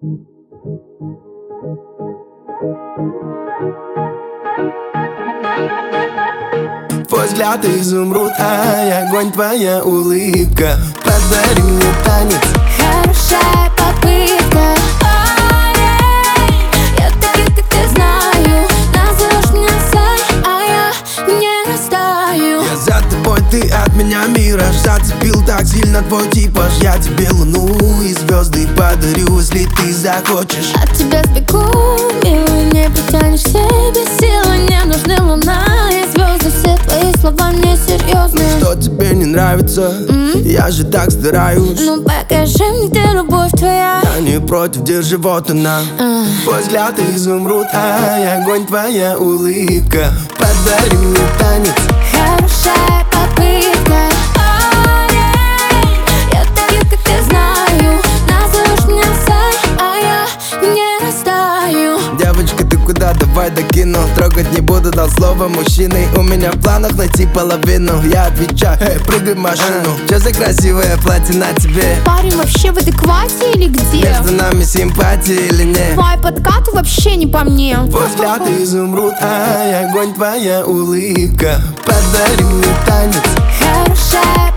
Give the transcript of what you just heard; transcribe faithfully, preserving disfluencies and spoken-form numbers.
Твой взгляд изумруд, ай, огонь, твоя улыбка. Подари мне танец. Хорошая попытка. Ай, я так, как ты знаю. Назовешь меня Сай, а я не растаю. Я за тобой, ты от меня мираж. Зацепил так сильно твой типаж. Я тебе луну и звезды подарю, если ты захочешь. От тебя сбегу, милый, не притянешь себе силы. Не нужны луна и звезды, все твои слова мне серьезны. Что тебе не нравится? Mm? Я же так стараюсь. Ну покажи мне, где любовь твоя. Я не против, держи, вот она. uh. Твой взгляд изумруд, ай, огонь, твоя улыбка. Подари мне танец. Хорошая попытка. Ай, я так, как ты знаю. Назовешь меня Сай, а я не растаю. Девочка, ты куда? Давай докину. Трогать не буду, дал слово мужчиной. У меня в планах найти половину. Я отвечаю, эй, прыгай в машину. Чё за красивое платье на тебе? Парень вообще в адеквате или где? Между нами симпатия или нет? Твой подкат вообще не по мне. Твой взгляд изумруд, ай, огонь, твоя улыбка. Подари мне танец. Хорошая